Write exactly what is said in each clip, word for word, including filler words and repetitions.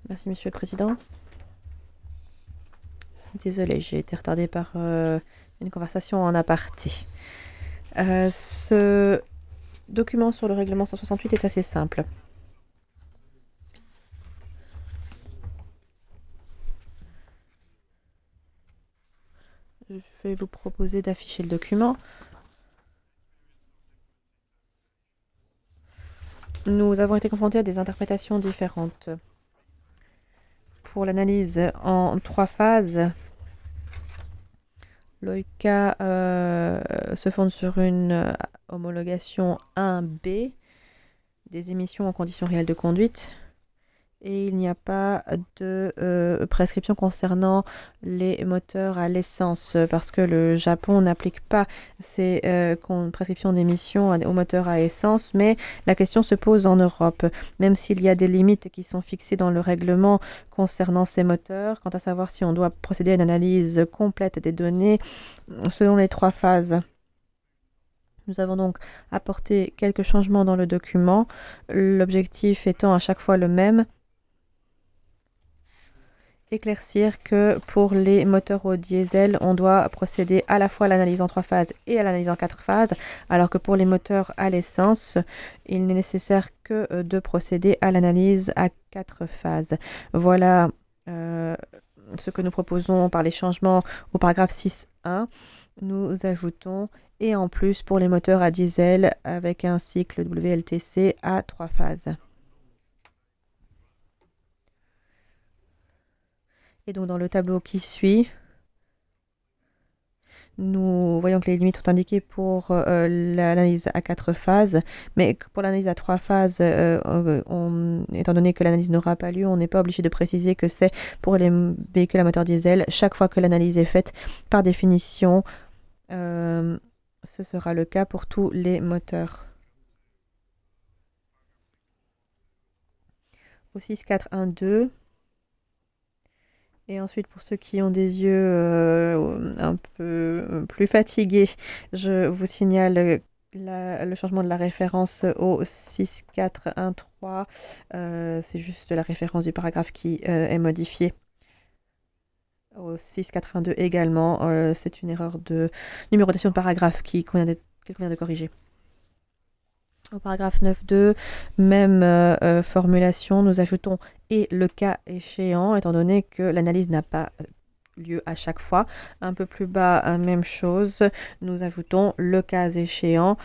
Merci, Monsieur le Président. Désolée, j'ai été retardée par euh, une conversation en aparté. Euh, ce document sur le règlement cent soixante-huit est assez simple. Je vais vous proposer d'afficher le document. Nous avons été confrontés à des interprétations différentes. Pour l'analyse en trois phases, l'O I C A euh, se fonde sur une euh, homologation un B des émissions en conditions réelles de conduite. Et il n'y a pas de euh, prescription concernant les moteurs à l'essence parce que le Japon n'applique pas ces euh, prescriptions d'émissions aux moteurs à essence, mais la question se pose en Europe, même s'il y a des limites qui sont fixées dans le règlement concernant ces moteurs, quant à savoir si on doit procéder à une analyse complète des données selon les trois phases. Nous avons donc apporté quelques changements dans le document, l'objectif étant à chaque fois le même: éclaircir que pour les moteurs au diesel, on doit procéder à la fois à l'analyse en trois phases et à l'analyse en quatre phases, alors que pour les moteurs à l'essence, il n'est nécessaire que euh, de procéder à l'analyse à quatre phases. Voilà euh, ce que nous proposons par les changements au paragraphe six point un. Nous ajoutons et en plus pour les moteurs à diesel avec un cycle W L T C à trois phases. Et donc dans le tableau qui suit, nous voyons que les limites sont indiquées pour euh, l'analyse à quatre phases, mais pour l'analyse à trois phases, euh, on, étant donné que l'analyse n'aura pas lieu, on n'est pas obligé de préciser que c'est pour les véhicules à moteur diesel. Chaque fois que l'analyse est faite, par définition, euh, ce sera le cas pour tous les moteurs. Au six point quatre point un point deux. Et ensuite, pour ceux qui ont des yeux euh, un peu plus fatigués, je vous signale la- le changement de la référence au six point quatre point un point trois. Euh, c'est juste la référence du paragraphe qui euh, est modifiée. Au six point quatre point un point deux également, euh, c'est une erreur de numérotation de paragraphe qui convient d'être- qu'il convient de corriger. Au paragraphe neuf point deux, même euh, euh, formulation, nous ajoutons et le cas échéant, étant donné que l'analyse n'a pas lieu à chaque fois. Un peu plus bas, euh, même chose, nous ajoutons le cas échéant.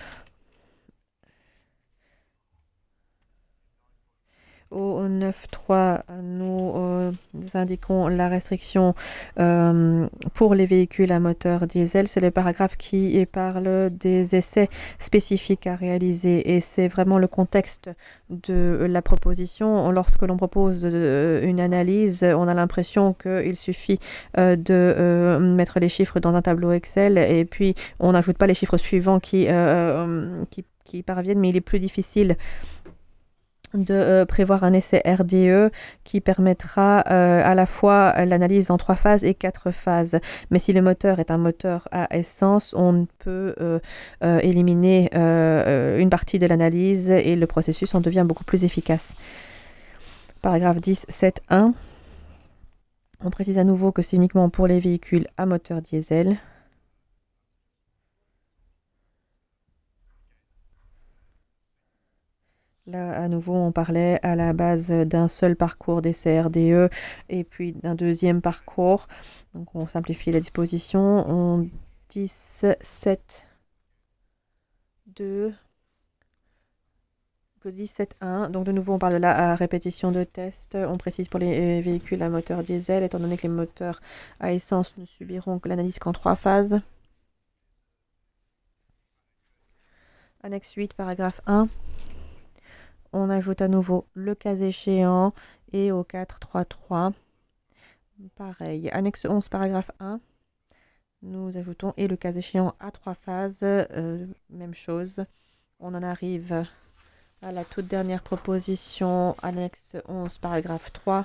Au neuf point trois, nous euh, indiquons la restriction euh, pour les véhicules à moteur diesel. C'est le paragraphe qui parle des essais spécifiques à réaliser et c'est vraiment le contexte de la proposition. Lorsque l'on propose euh, une analyse, on a l'impression qu'il suffit euh, de euh, mettre les chiffres dans un tableau Excel et puis on n'ajoute pas les chiffres suivants qui, euh, qui, qui parviennent, mais il est plus difficile de euh, prévoir un essai R D E qui permettra euh, à la fois l'analyse en trois phases et quatre phases. Mais si le moteur est un moteur à essence, on peut euh, euh, éliminer euh, une partie de l'analyse et le processus en devient beaucoup plus efficace. Paragraphe dix, sept point un. On précise à nouveau que c'est uniquement pour les véhicules à moteur diesel. Là, à nouveau, on parlait à la base d'un seul parcours d'essai R D E et puis d'un deuxième parcours. Donc, on simplifie la disposition. On dix-sept deux, le dix-sept un. Donc, de nouveau, on parle de la euh, répétition de test. On précise pour les euh, véhicules à moteur diesel, étant donné que les moteurs à essence ne subiront que l'analyse qu'en trois phases. Annexe huit, paragraphe un. On ajoute à nouveau le cas échéant et au quatre trois trois. Pareil. Annexe onze, paragraphe un. Nous ajoutons et le cas échéant à trois phases. Euh, même chose. On en arrive à la toute dernière proposition, annexe onze, paragraphe trois.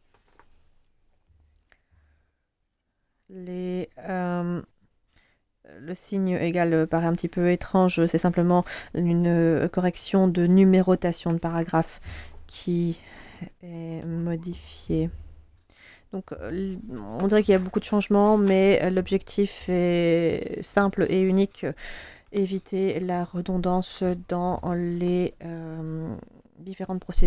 Les, euh, le signe égal euh, paraît un petit peu étrange, c'est simplement une euh, correction de numérotation de paragraphe qui est modifiée. Donc, euh, l- on dirait qu'il y a beaucoup de changements, mais euh, l'objectif est simple et unique, euh, éviter la redondance dans les euh, différentes procédures.